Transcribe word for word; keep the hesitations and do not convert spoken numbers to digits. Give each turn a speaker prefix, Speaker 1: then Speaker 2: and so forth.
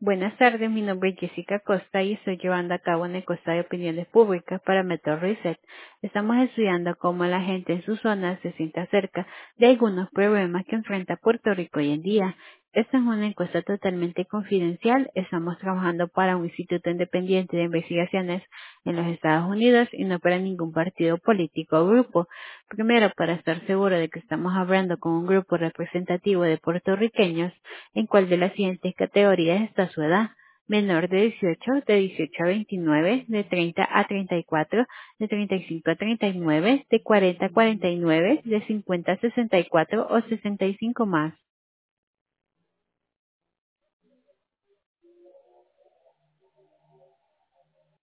Speaker 1: Buenas tardes, mi nombre es Jessica Costa y estoy llevando a cabo una encuesta de opiniones públicas para Metro Reset. Estamos estudiando cómo la gente en su zona se siente acerca de algunos problemas que enfrenta Puerto Rico hoy en día. Esta es una encuesta totalmente confidencial. Estamos trabajando para un instituto independiente de investigaciones en los Estados Unidos y no para ningún partido político o grupo. Primero, para estar seguro de que estamos hablando con un grupo representativo de puertorriqueños, ¿en cuál de las siguientes categorías está su edad? Menor de dieciocho, de dieciocho a veintinueve, de treinta a treinta y cuatro, de treinta y cinco a treinta y nueve, de cuarenta a cuarenta y nueve, de cincuenta a sesenta y cuatro o sesenta y cinco más.